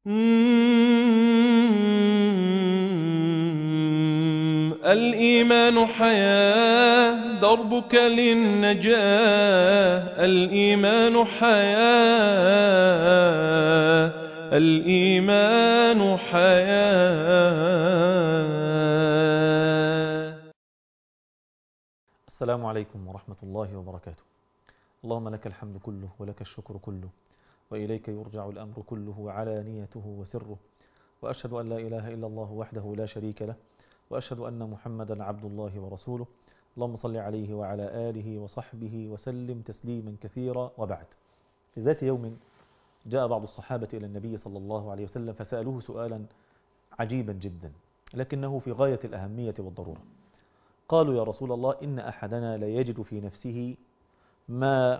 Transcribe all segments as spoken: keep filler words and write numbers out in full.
مم. الإيمان حياة دربك للنجاة. الإيمان حياة. الإيمان حياة. السلام عليكم ورحمة الله وبركاته. اللهم لك الحمد كله ولك الشكر كله، وإليك يرجع الأمر كله وعلانيته وسره، وأشهد أن لا إله إلا الله وحده لا شريك له، وأشهد أن محمدا عبد الله ورسوله. اللهم صل عليه وعلى آله وصحبه وسلم تسليما كثيرا، وبعد. في ذات يوم جاء بعض الصحابة إلى النبي صلى الله عليه وسلم فسألوه سؤالا عجيبا جدا، لكنه في غاية الأهمية والضرورة. قالوا: يا رسول الله، إن أحدنا لا يجد في نفسه ما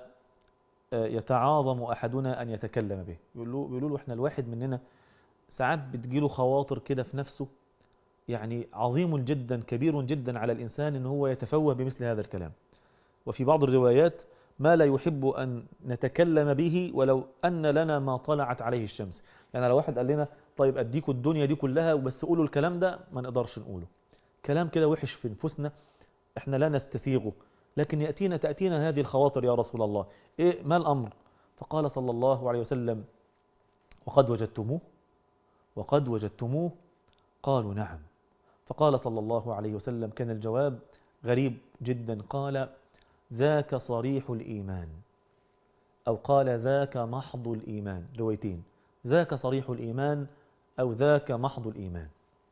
يتعاظم أحدنا أن يتكلم به. يقولوا له إحنا الواحد مننا ساعات بتجيله خواطر كده في نفسه، يعني عظيم جدا كبير جدا على الإنسان إن هو يتفوه بمثل هذا الكلام. وفي بعض الروايات: ما لا يحب أن نتكلم به ولو أن لنا ما طلعت عليه الشمس. يعني لو واحد قال لنا: طيب أديكوا الدنيا دي كلها وبس قولوا الكلام ده، ما نقدرش نقوله. كلام كده وحش في نفوسنا، احنا لا نستثيغه، لكن يأتينا تأتينا هذه الخواطر. يا رسول الله، إيه ما الأمر؟ فقال صلى الله عليه وسلم: وقد وجدتموه وقد وجدتموه قالوا: نعم. فقال صلى الله عليه وسلم، كان الجواب غريب جدا، قال: ذاك صريح الإيمان، أو قال: ذاك محض الإيمان. روايتين: ذاك صريح الإيمان أو ذاك محض الإيمان.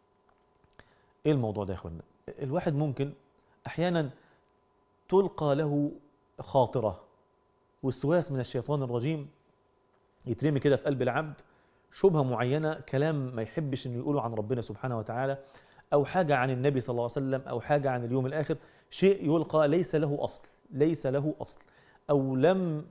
إيه الموضوع ده يا أخوانا؟ الواحد ممكن أحيانا تلقى له خاطرة، وسواس من الشيطان الرجيم يترمي كده في قلب العبد، شبهة معينة، كلام ما يحبش انه يقوله عن ربنا سبحانه وتعالى، أو حاجة عن النبي صلى الله عليه وسلم، أو حاجة عن اليوم الآخر، شيء يلقى ليس له أصل ليس له أصل أو لم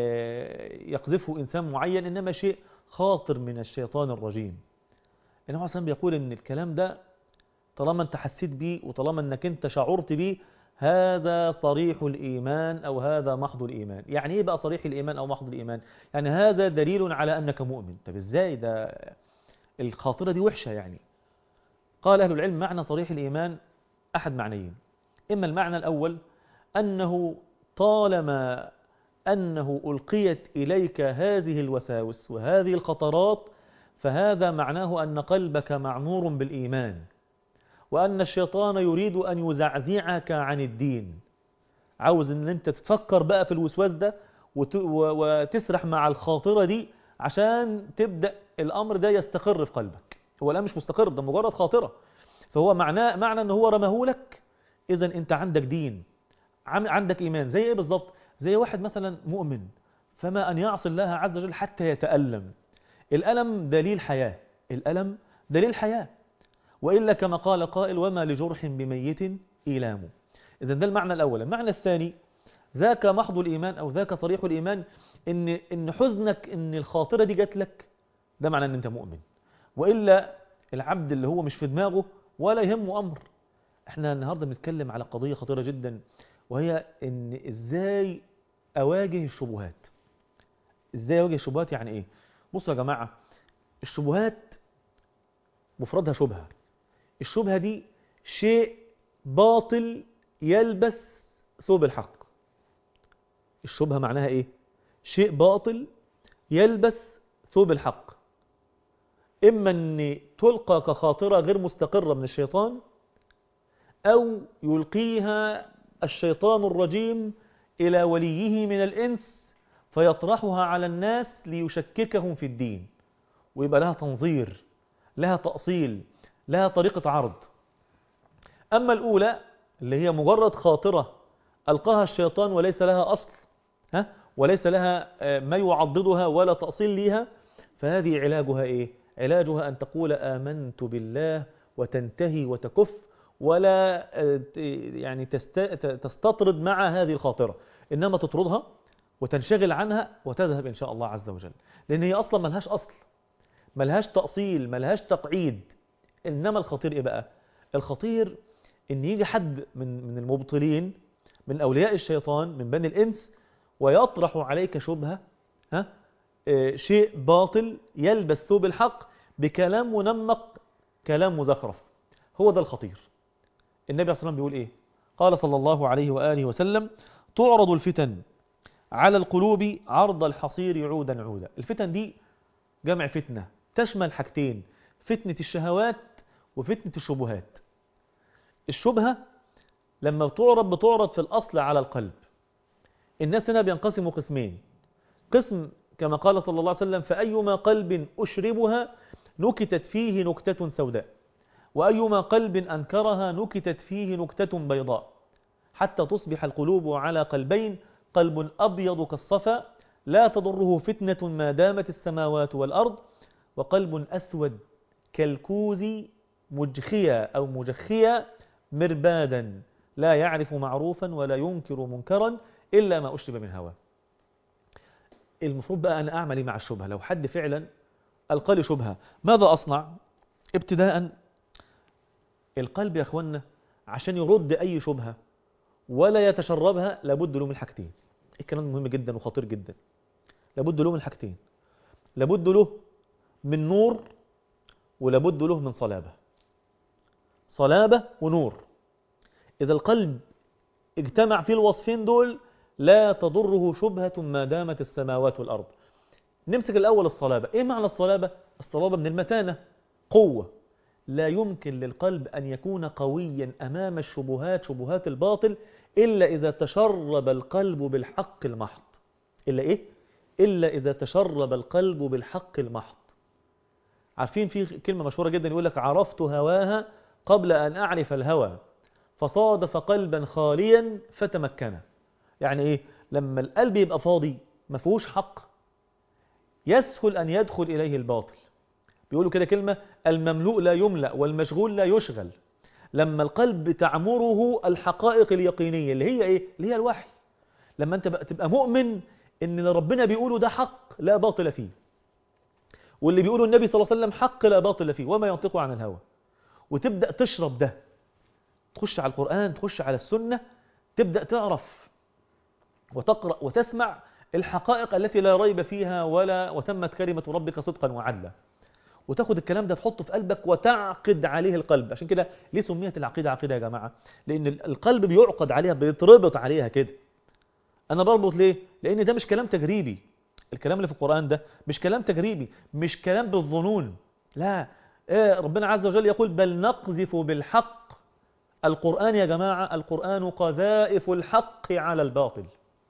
يقذفه إنسان معين، إنما شيء خاطر من الشيطان الرجيم. النبي صلى الله عليه وسلم بيقول إن الكلام ده طالما أنت حسيت بيه وطالما أنك أنت شعرت بيه، هذا صريح الإيمان أو هذا محض الإيمان. يعني إيه بقى صريح الإيمان أو محض الإيمان؟ يعني هذا دليل على أنك مؤمن. طب إزاي ده؟ الخاطرة دي وحشة يعني. قال أهل العلم: معنى صريح الإيمان أحد معنيين. إما المعنى الأول أنه طالما أنه ألقيت إليك هذه الوساوس وهذه الخطرات، فهذا معناه أن قلبك معمور بالإيمان، وأن الشيطان يريد أن يزعزعك عن الدين. عاوز أن أنت تفكر بقى في الوسواس ده وتسرح مع الخاطرة دي عشان تبدأ الأمر ده يستقر في قلبك. هو الآن مش مستقر، ده مجرد خاطرة. فهو معناه معنى أنه هو رمهولك. إذا أنت عندك دين، عندك إيمان. زي إيه بالضبط؟ زي واحد مثلا مؤمن، فما أن يعصي الله عز وجل حتى يتألم. الألم دليل حياة، الألم دليل حياة، وإلا كما قال قائل: وما لجرح بميت إيلام. إذن ده المعنى الأول. المعنى الثاني: ذاك محض الإيمان أو ذاك صريح الإيمان، إن, إن حزنك إن الخاطرة دي جات لك، ده معنى أن أنت مؤمن. وإلا العبد اللي هو مش في دماغه ولا يهمه أمر. احنا النهاردة بنتكلم على قضية خطيرة جدا، وهي إن إزاي أواجه الشبهات. إزاي أواجه الشبهات؟ يعني إيه؟ بصوا يا جماعة، الشبهات مفردها شبهة. الشبهة دي شيء باطل يلبس ثوب الحق. الشبهة معناها ايه؟ شيء باطل يلبس ثوب الحق. اما ان تلقى كخاطرة غير مستقرة من الشيطان، او يلقيها الشيطان الرجيم الى وليه من الانس فيطرحها على الناس ليشككهم في الدين، ويبقى لها تنظير، لها تأصيل، لها طريقة عرض. أما الأولى اللي هي مجرد خاطرة ألقاها الشيطان وليس لها أصل، ها وليس لها ما يعضدها ولا تأصيل ليها، فهذه علاجها إيه؟ علاجها أن تقول آمنت بالله وتنتهي وتكف، ولا يعني تستطرد مع هذه الخاطرة، إنما تطردها وتنشغل عنها وتذهب إن شاء الله عز وجل، لأن هي أصلا ملهاش أصل، ملهاش تأصيل، ملهاش تقعيد. إنما الخطير إيه بقى؟ الخطير إن يجي حد من من المبطلين، من أولياء الشيطان، من بني الإنس، ويطرح عليك شبهة، ها شيء باطل يلبس ثوب الحق بكلام منمق، كلام مزخرف. هو ده الخطير. النبي صلى الله عليه وسلم بيقول ايه؟ قال صلى الله عليه وآله وسلم: تعرض الفتن على القلوب عرض الحصير عودا عودا. الفتن دي جمع فتنة تشمل حاجتين: فتنة الشهوات وفتنة الشبهات. الشبهة لما بتعرض بتعرض في الأصل على القلب. الناس هنا بينقسموا قسمين: قسم كما قال صلى الله عليه وسلم: فأيما قلب أشربها نكتت فيه نكتة سوداء، وأيما قلب أنكرها نكتت فيه نكتة بيضاء، حتى تصبح القلوب على قلبين: قلب أبيض كالصفا لا تضره فتنة ما دامت السماوات والأرض، وقلب أسود كالكوز مجخيا أو مجخيا مربادا لا يعرف معروفا ولا ينكر منكرا إلا ما أشرب من هواه. المفروض بقى أنا أعمل مع الشبهة. لو حد فعلا ألقى لي شبهة، ماذا أصنع؟ ابتداء القلب يا أخوانا عشان يرد أي شبهة ولا يتشربها لابد له من حاجتين. الكلام مهم جدا وخطير جدا. لابد له من حاجتين: لابد له من نور، ولابد له من صلابة. صلابة ونور. إذا القلب اجتمع في الوصفين دول لا تضره شبهة ما دامت السماوات والأرض. نمسك الأول الصلابة. إيه معنى الصلابة؟ الصلابة من المتانة، قوة. لا يمكن للقلب أن يكون قويا أمام الشبهات، شبهات الباطل، إلا إذا تشرب القلب بالحق المحض. إلا إيه؟ إلا إذا تشرب القلب بالحق المحض. عارفين في كلمة مشهورة جدا يقول لك: عرفت هواها قبل أن أعرف الهوى، فصادف قلبا خاليا فتمكن. يعني إيه؟ لما القلب يبقى فاضي ما فيهوش حق يسهل أن يدخل إليه الباطل. بيقولوا كده كلمة: المملوء لا يملأ والمشغول لا يشغل. لما القلب تعمره الحقائق اليقينية اللي هي إيه؟ اللي هي الوحي. لما أنت تبقى مؤمن إن اللي ربنا بيقوله ده حق لا باطل فيه، واللي بيقوله النبي صلى الله عليه وسلم حق لا باطل فيه، وما ينطق عن الهوى، وتبدأ تشرب ده، تخش على القرآن، تخش على السنة، تبدأ تعرف وتقرأ وتسمع الحقائق التي لا ريب فيها ولا وتمت كلمة ربك صدقا وعدلا، وتاخد الكلام ده تحطه في قلبك وتعقد عليه القلب. عشان كده ليه سميت العقيدة عقيدة يا جماعة؟ لأن القلب بيعقد عليها، بيتربط عليها كده. أنا بربط ليه؟ لأن ده مش كلام تجريبي. الكلام اللي في القرآن ده مش كلام تجريبي، مش كلام بالظنون، لا. إيه ربنا عز وجل يقول: بل نقذف بالحق. القرآن يا جماعة، القرآن قذائف الحق على الباطل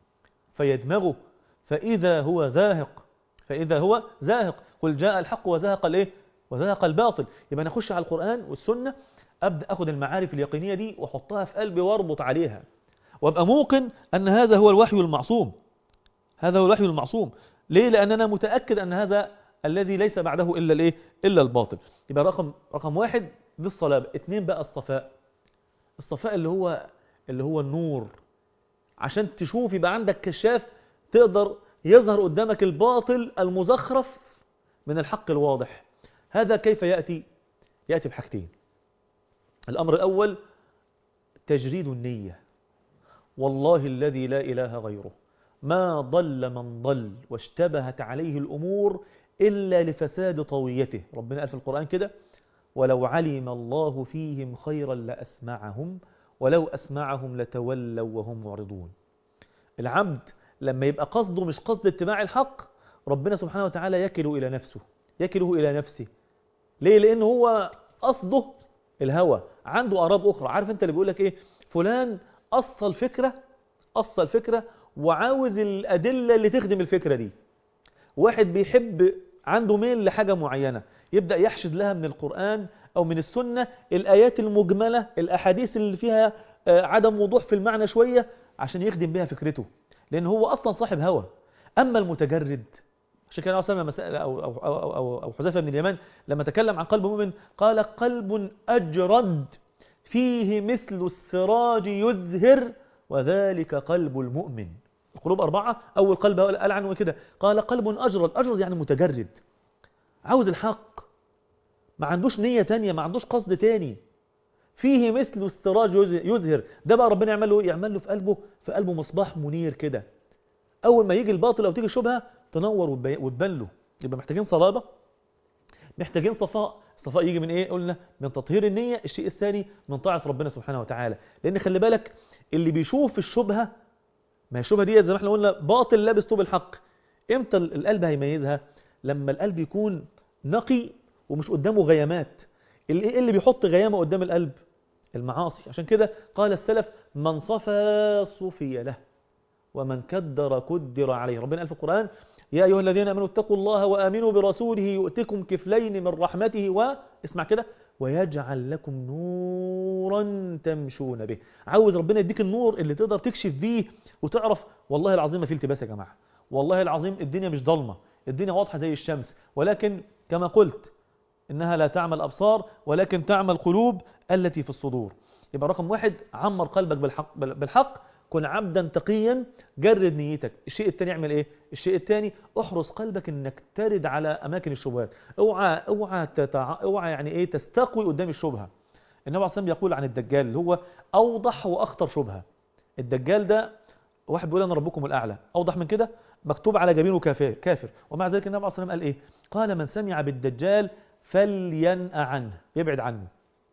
فيدمغه فإذا هو زاهق، فإذا هو زاهق. قل جاء الحق وزهق الايه؟ وزهق الباطل. يبقى أنا أخش على القرآن والسنة، أبدأ أخذ المعارف اليقينية دي وأحطها في قلبي واربط عليها، وأبقى موقن أن هذا هو الوحي المعصوم. هذا هو الوحي المعصوم. ليه؟ لأن أنا متأكد أن هذا الذي ليس بعده إلا الإيه؟ إلا الباطل. يبقى رقم رقم واحد دي الصلابة. اثنين بقى الصفاء. الصفاء اللي هو اللي هو النور. عشان تشوف يبقى عندك كشاف تقدر يظهر قدامك الباطل المزخرف من الحق الواضح. هذا كيف يأتي؟ يأتي بحاجتين. الأمر الأول تجريد النية. والله الذي لا إله غيره ما ضل من ضل واشتبهت عليه الأمور إلا لفساد طويته. ربنا قال في القرآن كده: ولو علم الله فيهم خيرا لأسمعهم ولو أسمعهم لتولوا وهم معرضون. العبد لما يبقى قصده مش قصد اتباع الحق، ربنا سبحانه وتعالى يكله إلى نفسه، يكله إلى نفسه. ليه؟ لأنه هو قصده الهوى، عنده آراب أخرى. عارف أنت اللي بيقول لك إيه؟ فلان أصل فكرة أصل فكرة وعاوز الأدلة اللي تخدم الفكرة دي. واحد بيحب، عنده ميل لحاجة معينة، يبدأ يحشد لها من القرآن أو من السنة الآيات المجملة، الأحاديث اللي فيها عدم وضوح في المعنى شوية عشان يخدم بها فكرته، لأن هو أصلا صاحب هوى. أما المتجرد، عشان كده أصلا مسألة أو, أو, أو, أو, أو حذيفة بن اليمان لما تكلم عن قلب مؤمن قال: قلب أجرد فيه مثل السراج يزهر وذلك قلب المؤمن. القلوب أربعة، أول قلب قال عنه كده، قال: قلب أجرد. أجرد يعني متجرد، عاوز الحق، ما عندوش نية تانية، ما عندوش قصد تاني. فيه مثل السراج يزهر. ده بقى ربنا يعمل له يعمل له في قلبه في قلبه مصباح منير كده. أول ما يجي الباطل أو تيجي الشبهة تنور وتبان له. يبقى محتاجين صلابة، محتاجين صفاء. الصفاء يجي من ايه؟ قلنا من تطهير النية. الشيء الثاني من طاعة ربنا سبحانه وتعالى. لان خلي بالك اللي بيشوف الشبهة، ما هي الشبهة دي زي ما احنا قلنا باطل لابس طوب الحق. امتى القلب هيميزها؟ لما القلب يكون نقي ومش قدامه غيامات. اللي اللي بيحط غيامة قدام القلب؟ المعاصي. عشان كده قال السلف: من صفى صفي له ومن كدر كدر عليه. ربنا قال في القرآن: يا أيها الذين آمنوا اتقوا الله وآمنوا برسوله يؤتكم كفلين من رحمته واسمع كده ويجعل لكم نورا تمشون به. عاوز ربنا يديك النور اللي تقدر تكشف بيه وتعرف والله العظيم ما في التباس يا جماعة، والله العظيم الدنيا مش ضلمة، الدنيا واضحة زي الشمس، ولكن كما قلت إنها لا تعمل أبصار ولكن تعمل قلوب التي في الصدور. يبقى رقم واحد: عمر قلبك بالحق بالحق، كن عبدا تقيا، جرد نيتك. الشيء الثاني اعمل ايه؟ الشيء الثاني: احرص قلبك انك ترد على اماكن الشبهات. اوعى اوعى تتع... اوعى يعني ايه تستقوي قدام الشبهه. النبي عليه الصلاه والسلام يقول عن الدجال اللي هو اوضح واخطر شبهه. الدجال ده واحد بيقول انا ربكم الاعلى، اوضح من كده مكتوب على جبينه كافر كافر ومع ذلك النبي عليه الصلاه والسلام قال ايه؟ قال: من سمع بالدجال فلينأ عنه، يبعد عنه.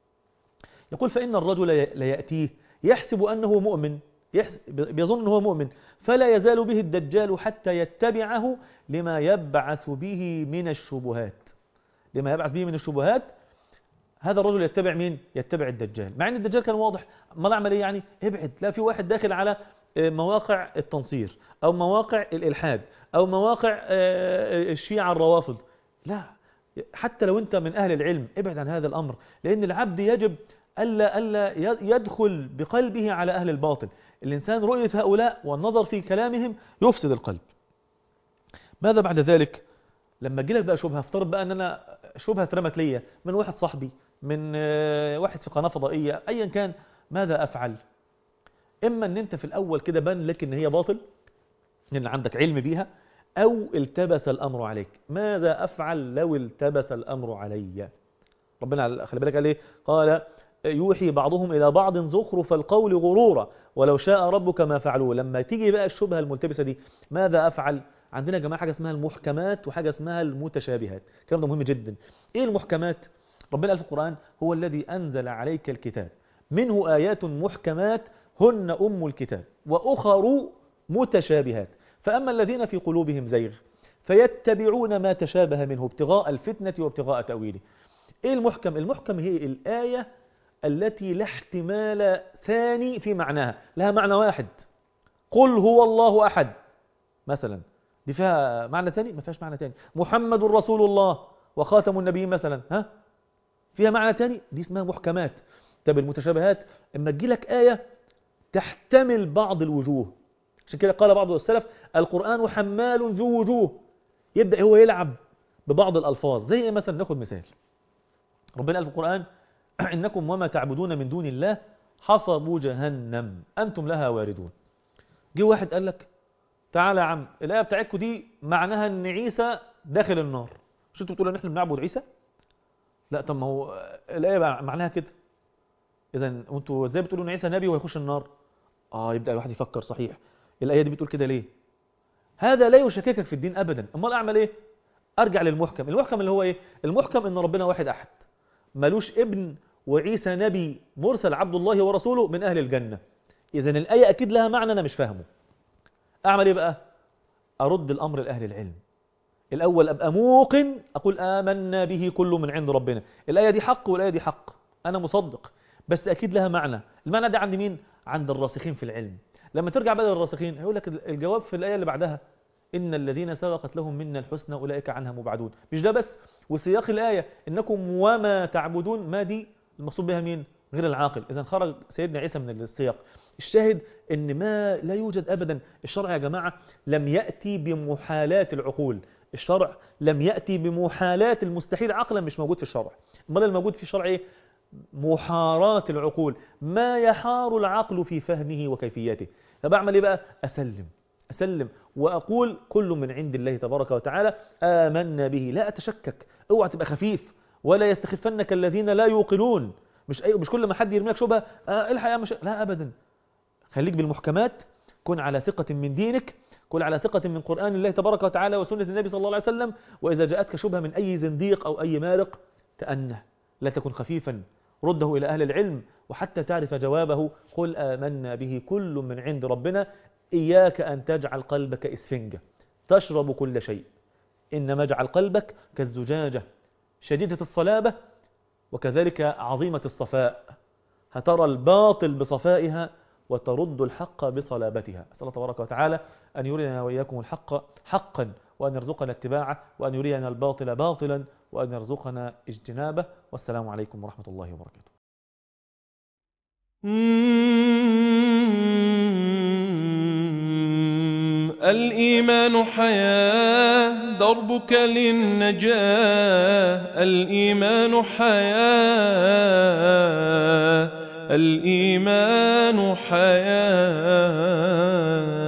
يقول: فإن الرجل ليأتيه يحسب أنه مؤمن، بيظن أنه مؤمن، فلا يزال به الدجال حتى يتبعه لما يبعث به من الشبهات. لما يبعث به من الشبهات هذا الرجل يتبع مين؟ يتبع الدجال، مع أن الدجال كان واضح. ما العمل ايه يعني؟ ابعد. لا، في واحد داخل على مواقع التنصير أو مواقع الإلحاد أو مواقع الشيعة الروافض. لا، حتى لو أنت من أهل العلم ابعد عن هذا الأمر، لأن العبد يجب ألا, ألا يدخل بقلبه على أهل الباطل. الإنسان رؤية هؤلاء والنظر في كلامهم يفسد القلب. ماذا بعد ذلك؟ لما تجيلك بقى شبهة، افترض بقى أن أنا شبهة اترمت ليا من واحد صاحبي، من واحد في قناة فضائية، أيا كان، ماذا أفعل؟ إما أن أنت في الأول كده بان لك أن هي باطل، أن عندك علم بيها، أو التبس الأمر عليك. ماذا أفعل لو التبس الأمر علي؟ ربنا خلي بالك قال إيه؟ قال: يوحي بعضهم إلى بعض زخرف القول غرورا ولو شاء ربك ما فعلوه. لما تيجي بقى الشبهة الملتبسة دي ماذا أفعل؟ عندنا يا جماعة حاجة اسمها المحكمات وحاجة اسمها المتشابهات. الكلام ده مهم جدا. إيه المحكمات؟ ربنا قال في القرآن: هو الذي أنزل عليك الكتاب منه آيات محكمات هن أم الكتاب وأخر متشابهات فأما الذين في قلوبهم زيغ فيتبعون ما تشابه منه ابتغاء الفتنة وابتغاء تأويله. إيه المحكم؟ المحكم هي الآية التي لا احتمال ثاني في معناها، لها معنى واحد. قل هو الله أحد مثلا، دي فيها معنى ثاني؟ ما فيهاش معنى ثاني. محمد رسول الله وخاتم النبيين مثلا، ها فيها معنى ثاني؟ دي اسمها محكمات. طب المتشابهات اما تجيلك آية تحتمل بعض الوجوه. عشان كده قال بعض السلف: القرآن حمال ذو وجوه. يبدأ هو يلعب ببعض الألفاظ. زي مثلا ناخد مثال، ربنا قال في القرآن: إنكم وما تعبدون من دون الله حصب جهنم أنتم لها واردون. جه واحد قال لك: تعالى يا عم، الآية بتاعتكم دي معناها إن عيسى داخل النار، مش انتوا بتقولوا إن إحنا بنعبد عيسى؟ لا، طب ما هو الآية معناها كده، إذا أنتوا إزاي بتقولوا إن عيسى نبي وهيخش النار؟ آه يبدأ الواحد يفكر: صحيح الآية دي بتقول كده ليه؟ هذا لا يشككك في الدين أبدا. أمال أعمل إيه؟ أرجع للمحكم. المحكم اللي هو إيه؟ المحكم إن ربنا واحد أحد، ملوش ابن، وعيسى نبي مرسل عبد الله ورسوله من أهل الجنة. إذن الآية أكيد لها معنى أنا مش فاهمه. أعمل إيه بقى؟ أرد الأمر لأهل العلم. الأول أبقى موقن، أقول آمنا به كل من عند ربنا، الآية دي حق والآية دي حق، أنا مصدق، بس أكيد لها معنى. المعنى ده عند مين؟ عند الراسخين في العلم. لما ترجع بقى للراسخين هيقول لك الجواب في الآية اللي بعدها: إن الذين سبقت لهم منا الحسنى أولئك عنها مبعدون. مش ده بس، وسياق الآية إنكم وما تعبدون، ما دي المقصود بها مين؟ غير العاقل. إذا خرج سيدنا عيسى من السياق. الشاهد إن ما لا يوجد أبدا. الشرع يا جماعة لم يأتي بمحالات العقول، الشرع لم يأتي بمحالات المستحيل عقلا، مش موجود في الشرع. امال الموجود في الشرع إيه؟ محارات العقول، ما يحار العقل في فهمه وكيفيته. فبعمل إيه بقى؟ أسلم أسلم وأقول كل من عند الله تبارك وتعالى آمنا به، لا أتشكك. اوعى تبقى خفيف، ولا يستخفنك الذين لا يوقنون. مش أي مش كل ما حد يرمي لك شبهه آه الحق يا مش لا أبدا. خليك بالمحكمات، كن على ثقة من دينك، كل على ثقة من قرآن الله تبارك وتعالى وسنة النبي صلى الله عليه وسلم. وإذا جاءتك شبهة من أي زنديق أو أي مارق تأنه، لا تكن خفيفا، رده إلى أهل العلم وحتى تعرف جوابه. قل آمنا به كل من عند ربنا. إياك أن تجعل قلبك إسفنجة تشرب كل شيء، إنما اجعل قلبك كالزجاجة شديدة الصلابة وكذلك عظيمة الصفاء، هترى الباطل بصفائها وترد الحق بصلابتها. أسأل الله تبارك وتعالى أن يرينا وإياكم الحق حقا، وأن يرزقنا اتباعه، وأن يرينا الباطل باطلا، وأن يرزقنا اجتنابه. والسلام عليكم ورحمة الله وبركاته. الإيمان حياة دربك للنجاة، الإيمان حياة، الإيمان حياة.